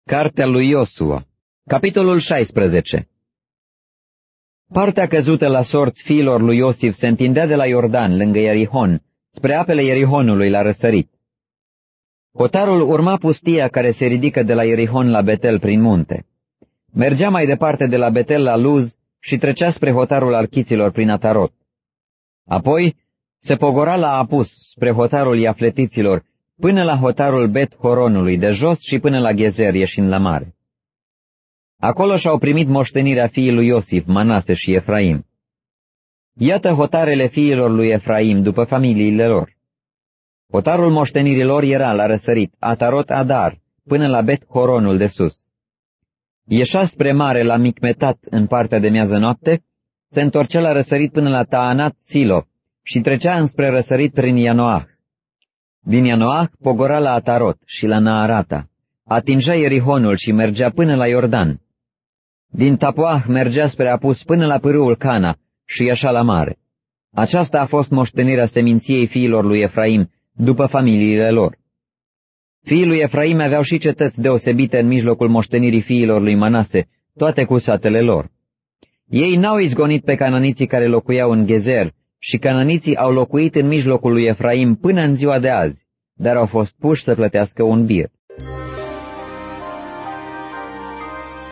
Cartea lui Iosua, capitolul 16. Partea căzută la sorți fiilor lui Iosif se întindea de la Iordan, lângă Ierihon, spre apele Ierihonului la răsărit. Hotarul urma pustia care se ridică de la Ierihon la Betel prin munte. Mergea mai departe de la Betel la Luz și trecea spre hotarul archiților prin Atarot. Apoi se pogora la Apus, spre hotarul Iafletiților, până la hotarul Bet-Horonului de jos și până la Gezer, ieșind la mare. Acolo și-au primit moștenirea fiii lui Iosif, Manase și Efraim. Iată hotarele fiilor lui Efraim după familiile lor. Hotarul moștenirilor era la răsărit, Atarot Adar, până la Bet-Horonul de sus. Ieșea spre mare la Micmetat în partea de miază noapte, se întorcea la răsărit până la Taanat Silo și trecea înspre răsărit prin Ianoah. Din Ianoah pogora la Atarot și la Naarata, atingea Ierihonul și mergea până la Iordan. Din Tapoah mergea spre Apus până la pârâul Cana și ieșea la mare. Aceasta a fost moștenirea seminției fiilor lui Efraim, după familiile lor. Fiii lui Efraim aveau și cetăți deosebite în mijlocul moștenirii fiilor lui Manase, toate cu satele lor. Ei n-au izgonit pe cananiții care locuiau în Gezer și cananiții au locuit în mijlocul lui Efraim până în ziua de azi, dar au fost puși să plătească un bir.